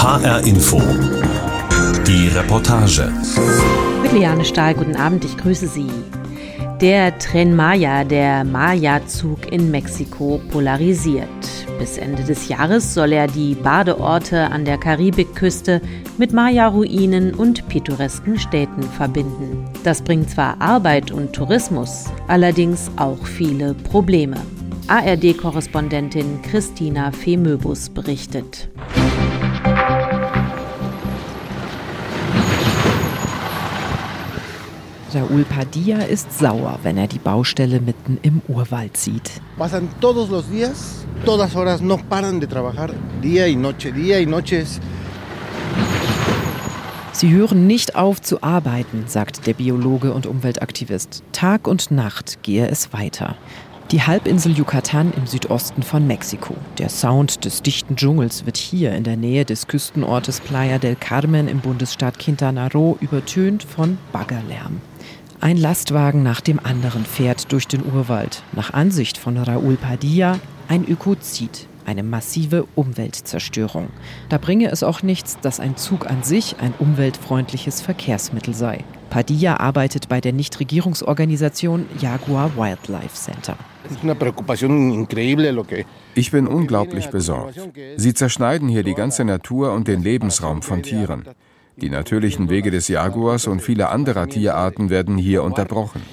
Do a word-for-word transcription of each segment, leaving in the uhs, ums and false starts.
H R Info. Die Reportage. Mit Liane Stahl, guten Abend, ich grüße Sie. Der Tren Maya, der Maya-Zug in Mexiko, polarisiert. Bis Ende des Jahres soll er die Badeorte an der Karibikküste mit Maya-Ruinen und pittoresken Städten verbinden. Das bringt zwar Arbeit und Tourismus, allerdings auch viele Probleme. A R D-Korrespondentin Christina Femöbus berichtet. Raúl Padilla ist sauer, wenn er die Baustelle mitten im Urwald sieht. Pasan todos los días, todas horas, no paran de trabajar, día y noche, día y noches. Sie hören nicht auf zu arbeiten, sagt der Biologe und Umweltaktivist. Tag und Nacht gehe es weiter. Die Halbinsel Yucatán im Südosten von Mexiko. Der Sound des dichten Dschungels wird hier in der Nähe des Küstenortes Playa del Carmen im Bundesstaat Quintana Roo übertönt von Baggerlärm. Ein Lastwagen nach dem anderen fährt durch den Urwald. Nach Ansicht von Raúl Padilla ein Ökozid, eine massive Umweltzerstörung. Da bringe es auch nichts, dass ein Zug an sich ein umweltfreundliches Verkehrsmittel sei. Padilla arbeitet bei der Nichtregierungsorganisation Jaguar Wildlife Center. Ich bin unglaublich besorgt. Sie zerschneiden hier die ganze Natur und den Lebensraum von Tieren. Die natürlichen Wege des Jaguars und viele anderer Tierarten werden hier unterbrochen.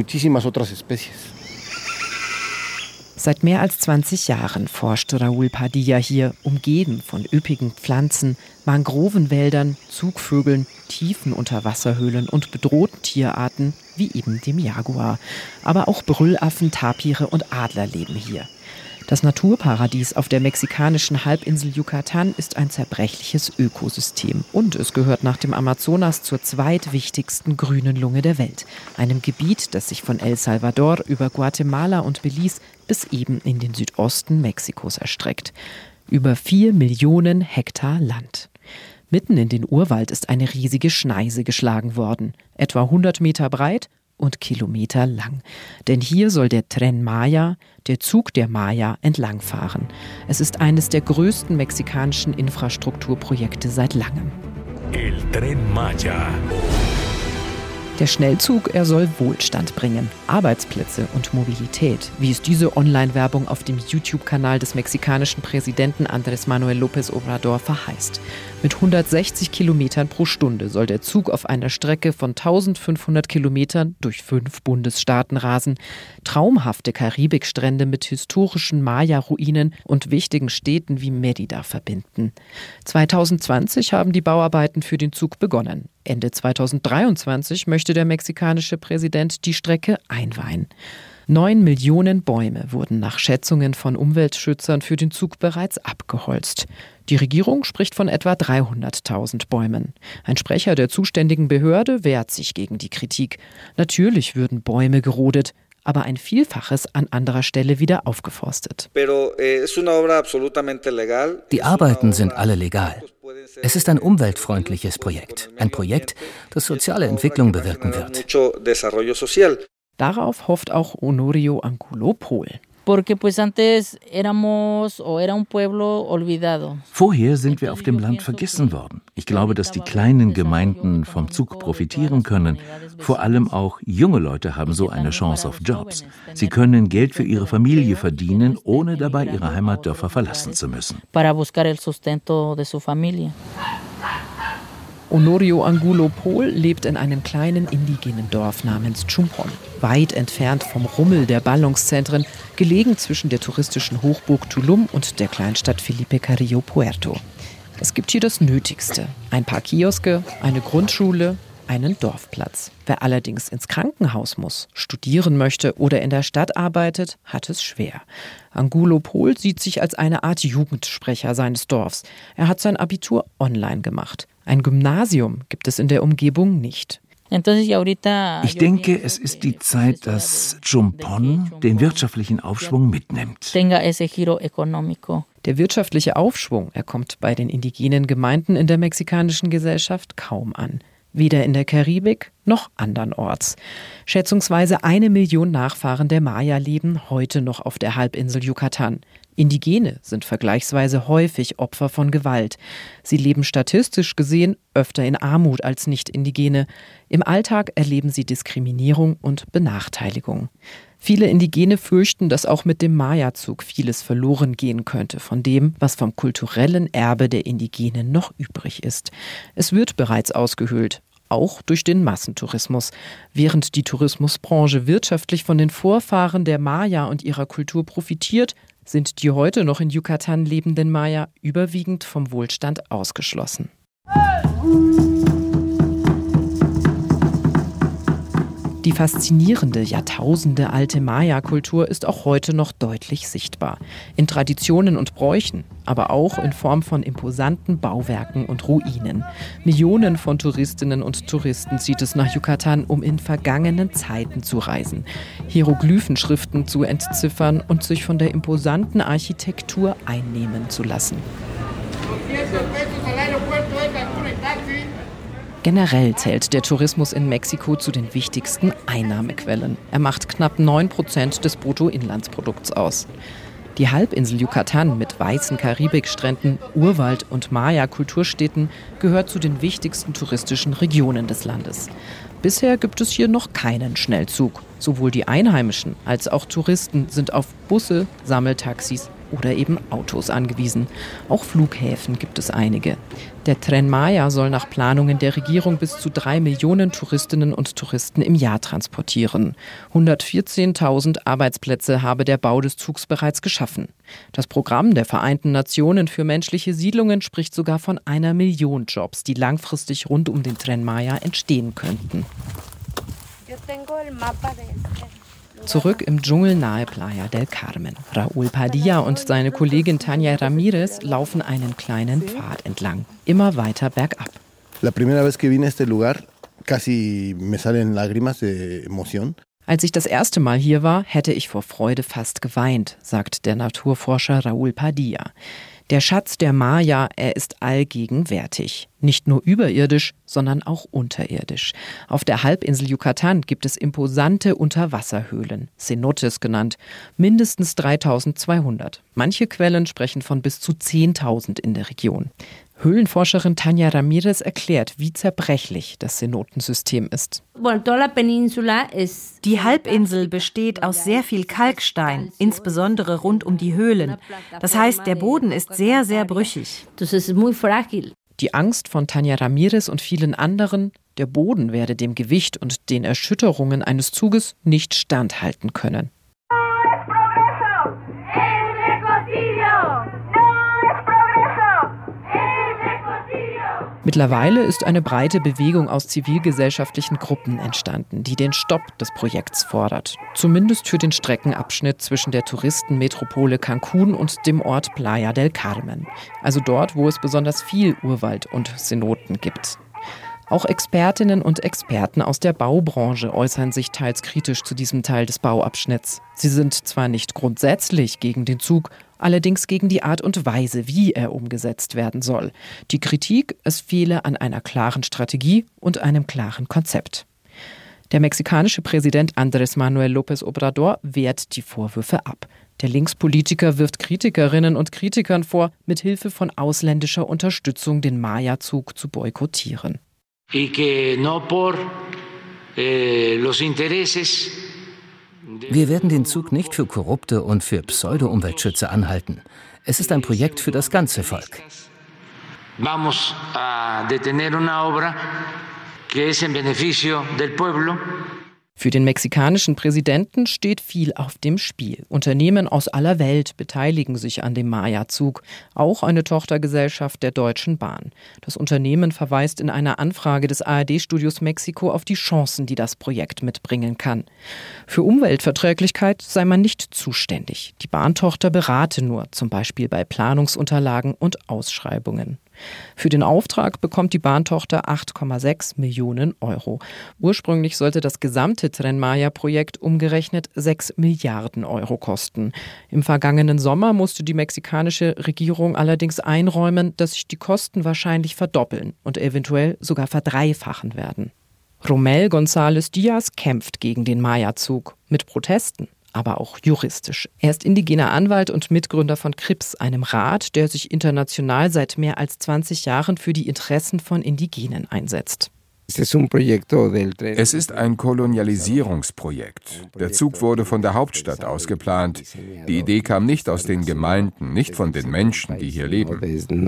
Seit mehr als zwanzig Jahren forscht Raúl Padilla hier, umgeben von üppigen Pflanzen, Mangrovenwäldern, Zugvögeln, tiefen Unterwasserhöhlen und bedrohten Tierarten wie eben dem Jaguar. Aber auch Brüllaffen, Tapire und Adler leben hier. Das Naturparadies auf der mexikanischen Halbinsel Yucatán ist ein zerbrechliches Ökosystem. Und es gehört nach dem Amazonas zur zweitwichtigsten grünen Lunge der Welt. Einem Gebiet, das sich von El Salvador über Guatemala und Belize bis eben in den Südosten Mexikos erstreckt. Über vier Millionen Hektar Land. Mitten in den Urwald ist eine riesige Schneise geschlagen worden. Etwa hundert Meter breit und Kilometer lang. Denn hier soll der Tren Maya, der Zug der Maya, entlangfahren. Es ist eines der größten mexikanischen Infrastrukturprojekte seit langem. El Tren Maya. Der Schnellzug, er soll Wohlstand bringen, Arbeitsplätze und Mobilität, wie es diese Online-Werbung auf dem YouTube-Kanal des mexikanischen Präsidenten Andrés Manuel López Obrador verheißt. Mit hundertsechzig Kilometern pro Stunde soll der Zug auf einer Strecke von eintausendfünfhundert Kilometern durch fünf Bundesstaaten rasen, traumhafte Karibikstrände mit historischen Maya-Ruinen und wichtigen Städten wie Mérida verbinden. zweitausendzwanzig haben die Bauarbeiten für den Zug begonnen. Ende zweitausenddreiundzwanzig möchte der mexikanische Präsident die Strecke einweihen. Neun Millionen Bäume wurden nach Schätzungen von Umweltschützern für den Zug bereits abgeholzt. Die Regierung spricht von etwa dreihunderttausend Bäumen. Ein Sprecher der zuständigen Behörde wehrt sich gegen die Kritik. Natürlich würden Bäume gerodet, aber ein Vielfaches an anderer Stelle wieder aufgeforstet. Die Arbeiten sind alle legal. Es ist ein umweltfreundliches Projekt, ein Projekt, das soziale Entwicklung bewirken wird. Darauf hofft auch Honorio Angulo Pol. Vorher sind wir auf dem Land vergessen worden. Ich glaube, dass die kleinen Gemeinden vom Zug profitieren können. Vor allem auch junge Leute haben so eine Chance auf Jobs. Sie können Geld für ihre Familie verdienen, ohne dabei ihre Heimatdörfer verlassen zu müssen. Honorio Angulo Pol lebt in einem kleinen indigenen Dorf namens Chumpon, weit entfernt vom Rummel der Ballungszentren, gelegen zwischen der touristischen Hochburg Tulum und der Kleinstadt Felipe Carrillo Puerto. Es gibt hier das Nötigste: ein paar Kioske, eine Grundschule, einen Dorfplatz. Wer allerdings ins Krankenhaus muss, studieren möchte oder in der Stadt arbeitet, hat es schwer. Angulo Pol sieht sich als eine Art Jugendsprecher seines Dorfs. Er hat sein Abitur online gemacht. Ein Gymnasium gibt es in der Umgebung nicht. Ich denke, es ist die Zeit, dass Chumpon den wirtschaftlichen Aufschwung mitnimmt. Der wirtschaftliche Aufschwung, er kommt bei den indigenen Gemeinden in der mexikanischen Gesellschaft kaum an. Weder in der Karibik noch andernorts. Schätzungsweise eine Million Nachfahren der Maya leben heute noch auf der Halbinsel Yucatán. Indigene sind vergleichsweise häufig Opfer von Gewalt. Sie leben statistisch gesehen öfter in Armut als Nicht-Indigene. Im Alltag erleben sie Diskriminierung und Benachteiligung. Viele Indigene fürchten, dass auch mit dem Maya-Zug vieles verloren gehen könnte von dem, was vom kulturellen Erbe der Indigenen noch übrig ist. Es wird bereits ausgehöhlt, auch durch den Massentourismus. Während die Tourismusbranche wirtschaftlich von den Vorfahren der Maya und ihrer Kultur profitiert, sind die heute noch in Yucatan lebenden Maya überwiegend vom Wohlstand ausgeschlossen. Die faszinierende, jahrtausendealte Maya-Kultur ist auch heute noch deutlich sichtbar. In Traditionen und Bräuchen, aber auch in Form von imposanten Bauwerken und Ruinen. Millionen von Touristinnen und Touristen zieht es nach Yucatan, um in vergangenen Zeiten zu reisen, Hieroglyphenschriften zu entziffern und sich von der imposanten Architektur einnehmen zu lassen. Generell zählt der Tourismus in Mexiko zu den wichtigsten Einnahmequellen. Er macht knapp neun Prozent des Bruttoinlandsprodukts aus. Die Halbinsel Yucatan mit weißen Karibikstränden, Urwald und Maya-Kulturstädten gehört zu den wichtigsten touristischen Regionen des Landes. Bisher gibt es hier noch keinen Schnellzug. Sowohl die Einheimischen als auch Touristen sind auf Busse, Sammeltaxis oder eben Autos angewiesen. Auch Flughäfen gibt es einige. Der Tren Maya soll nach Planungen der Regierung bis zu drei Millionen Touristinnen und Touristen im Jahr transportieren. hundertvierzehntausend Arbeitsplätze habe der Bau des Zugs bereits geschaffen. Das Programm der Vereinten Nationen für menschliche Siedlungen spricht sogar von einer Million Jobs, die langfristig rund um den Tren Maya entstehen könnten. Zurück im Dschungel nahe Playa del Carmen. Raúl Padilla und seine Kollegin Tania Ramirez laufen einen kleinen Pfad entlang, immer weiter bergab. La primera vez que vine a este lugar, casi me salen lágrimas de emoción. Als ich das erste Mal hier war, hätte ich vor Freude fast geweint, sagt der Naturforscher Raúl Padilla. Der Schatz der Maya, er ist allgegenwärtig. Nicht nur überirdisch, sondern auch unterirdisch. Auf der Halbinsel Yucatan gibt es imposante Unterwasserhöhlen, Cenotes genannt, mindestens dreitausendzweihundert. Manche Quellen sprechen von bis zu zehntausend in der Region. Höhlenforscherin Tania Ramirez erklärt, wie zerbrechlich das Zenotensystem ist. Die Halbinsel besteht aus sehr viel Kalkstein, insbesondere rund um die Höhlen. Das heißt, der Boden ist sehr, sehr brüchig. Die Angst von Tania Ramirez und vielen anderen, der Boden werde dem Gewicht und den Erschütterungen eines Zuges nicht standhalten können. Mittlerweile ist eine breite Bewegung aus zivilgesellschaftlichen Gruppen entstanden, die den Stopp des Projekts fordert. Zumindest für den Streckenabschnitt zwischen der Touristenmetropole Cancún und dem Ort Playa del Carmen. Also dort, wo es besonders viel Urwald und Cenoten gibt. Auch Expertinnen und Experten aus der Baubranche äußern sich teils kritisch zu diesem Teil des Bauabschnitts. Sie sind zwar nicht grundsätzlich gegen den Zug, allerdings gegen die Art und Weise, wie er umgesetzt werden soll. Die Kritik, es fehle an einer klaren Strategie und einem klaren Konzept. Der mexikanische Präsident Andrés Manuel López Obrador wehrt die Vorwürfe ab. Der Linkspolitiker wirft Kritikerinnen und Kritikern vor, mit Hilfe von ausländischer Unterstützung den Maya-Zug zu boykottieren. Wir werden den Zug nicht für Korrupte und für Pseudo-Umweltschützer anhalten. Es ist ein Projekt für das ganze Volk. Vamos a detener una obra que es en beneficio del pueblo. Für den mexikanischen Präsidenten steht viel auf dem Spiel. Unternehmen aus aller Welt beteiligen sich an dem Maya-Zug, auch eine Tochtergesellschaft der Deutschen Bahn. Das Unternehmen verweist in einer Anfrage des A R D-Studios Mexiko auf die Chancen, die das Projekt mitbringen kann. Für Umweltverträglichkeit sei man nicht zuständig. Die Bahntochter berate nur, zum Beispiel bei Planungsunterlagen und Ausschreibungen. Für den Auftrag bekommt die Bahntochter acht Komma sechs Millionen Euro. Ursprünglich sollte das gesamte Tren Maya-Projekt umgerechnet sechs Milliarden Euro kosten. Im vergangenen Sommer musste die mexikanische Regierung allerdings einräumen, dass sich die Kosten wahrscheinlich verdoppeln und eventuell sogar verdreifachen werden. Romel González Díaz kämpft gegen den Maya-Zug mit Protesten, aber auch juristisch. Er ist indigener Anwalt und Mitgründer von C R I P S, einem Rat, der sich international seit mehr als zwanzig Jahren für die Interessen von Indigenen einsetzt. Es ist ein Kolonialisierungsprojekt. Der Zug wurde von der Hauptstadt aus geplant. Die Idee kam nicht aus den Gemeinden, nicht von den Menschen, die hier leben.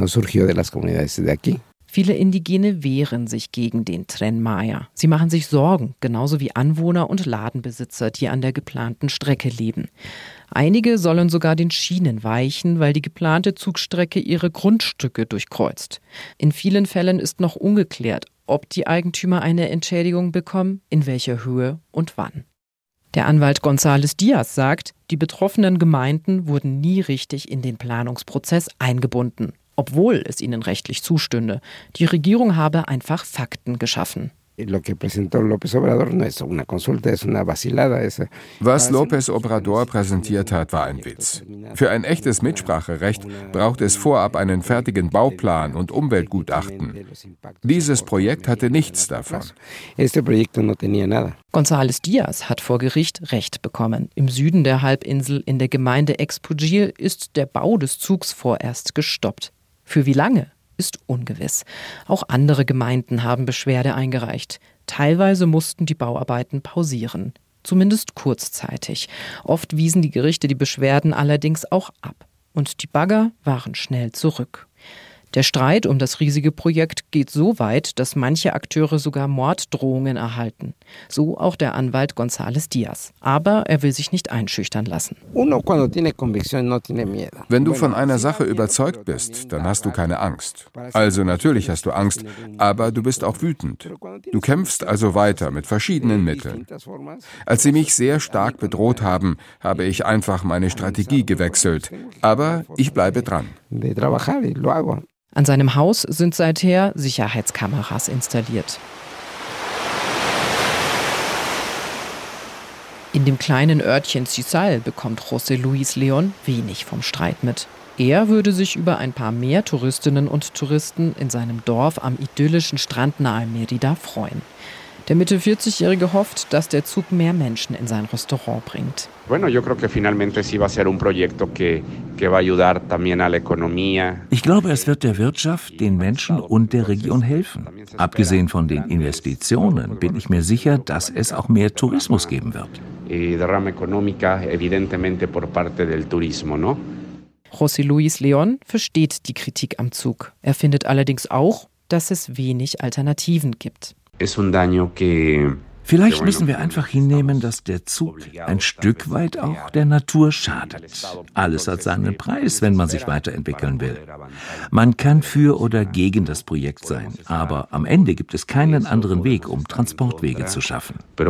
Viele Indigene wehren sich gegen den Tren Maya. Sie machen sich Sorgen, genauso wie Anwohner und Ladenbesitzer, die an der geplanten Strecke leben. Einige sollen sogar den Schienen weichen, weil die geplante Zugstrecke ihre Grundstücke durchkreuzt. In vielen Fällen ist noch ungeklärt, ob die Eigentümer eine Entschädigung bekommen, in welcher Höhe und wann. Der Anwalt González Díaz sagt, die betroffenen Gemeinden wurden nie richtig in den Planungsprozess eingebunden, obwohl es ihnen rechtlich zustünde. Die Regierung habe einfach Fakten geschaffen. Was López Obrador präsentiert hat, war ein Witz. Für ein echtes Mitspracherecht braucht es vorab einen fertigen Bauplan und Umweltgutachten. Dieses Projekt hatte nichts davon. González Díaz hat vor Gericht Recht bekommen. Im Süden der Halbinsel in der Gemeinde Expugil ist der Bau des Zugs vorerst gestoppt. Für wie lange? Ist ungewiss. Auch andere Gemeinden haben Beschwerde eingereicht. Teilweise mussten die Bauarbeiten pausieren. Zumindest kurzzeitig. Oft wiesen die Gerichte die Beschwerden allerdings auch ab. Und die Bagger waren schnell zurück. Der Streit um das riesige Projekt geht so weit, dass manche Akteure sogar Morddrohungen erhalten. So auch der Anwalt González Díaz. Aber er will sich nicht einschüchtern lassen. Wenn du von einer Sache überzeugt bist, dann hast du keine Angst. Also natürlich hast du Angst, aber du bist auch wütend. Du kämpfst also weiter mit verschiedenen Mitteln. Als sie mich sehr stark bedroht haben, habe ich einfach meine Strategie gewechselt. Aber ich bleibe dran. An seinem Haus sind seither Sicherheitskameras installiert. In dem kleinen Örtchen Cisal bekommt José Luis León wenig vom Streit mit. Er würde sich über ein paar mehr Touristinnen und Touristen in seinem Dorf am idyllischen Strand nahe Mérida freuen. Der Mitte vierzigjährige hofft, dass der Zug mehr Menschen in sein Restaurant bringt. Ich glaube, es wird der Wirtschaft, den Menschen und der Region helfen. Abgesehen von den Investitionen bin ich mir sicher, dass es auch mehr Tourismus geben wird. José Luis León versteht die Kritik am Zug. Er findet allerdings auch, dass es wenig Alternativen gibt. Vielleicht müssen wir einfach hinnehmen, dass der Zug ein Stück weit auch der Natur schadet. Alles hat seinen Preis, wenn man sich weiterentwickeln will. Man kann für oder gegen das Projekt sein, aber am Ende gibt es keinen anderen Weg, um Transportwege zu schaffen. Der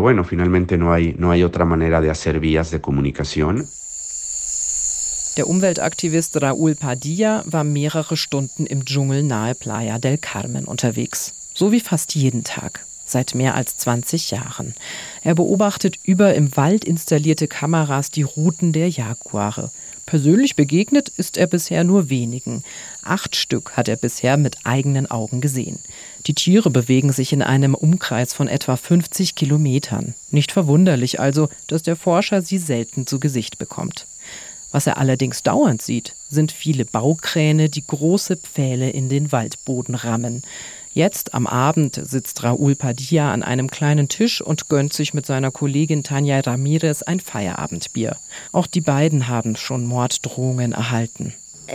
Umweltaktivist Raúl Padilla war mehrere Stunden im Dschungel nahe Playa del Carmen unterwegs. So wie fast jeden Tag, seit mehr als zwanzig Jahren. Er beobachtet über im Wald installierte Kameras die Routen der Jaguare. Persönlich begegnet ist er bisher nur wenigen. Acht Stück hat er bisher mit eigenen Augen gesehen. Die Tiere bewegen sich in einem Umkreis von etwa fünfzig Kilometern. Nicht verwunderlich also, dass der Forscher sie selten zu Gesicht bekommt. Was er allerdings dauernd sieht, sind viele Baukräne, die große Pfähle in den Waldboden rammen. Jetzt am Abend sitzt Raúl Padilla an einem kleinen Tisch und gönnt sich mit seiner Kollegin Tania Ramírez ein Feierabendbier. Auch die beiden haben schon Morddrohungen erhalten.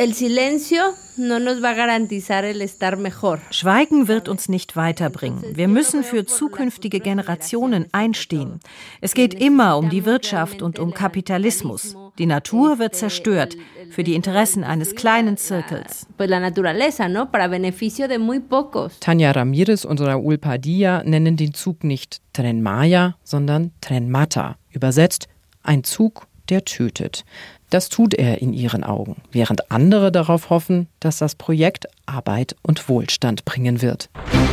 Schweigen wird uns nicht weiterbringen. Wir müssen für zukünftige Generationen einstehen. Es geht immer um die Wirtschaft und um Kapitalismus. Die Natur wird zerstört für die Interessen eines kleinen Zirkels. Tania Ramírez und Raúl Padilla nennen den Zug nicht Tren Maya, sondern Tren Mata. Übersetzt, ein Zug, der tötet. Das tut er in ihren Augen, während andere darauf hoffen, dass das Projekt Arbeit und Wohlstand bringen wird.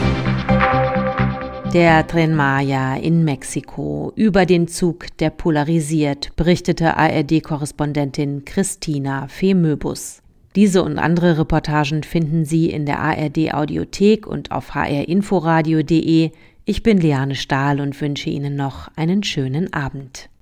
Der Tren Maya in Mexiko, über den Zug, der polarisiert, berichtete A R D-Korrespondentin Christina Fehmöbus. Diese und andere Reportagen finden Sie in der A R D-Audiothek und auf h r inforadio punkt d e. Ich bin Liane Stahl und wünsche Ihnen noch einen schönen Abend.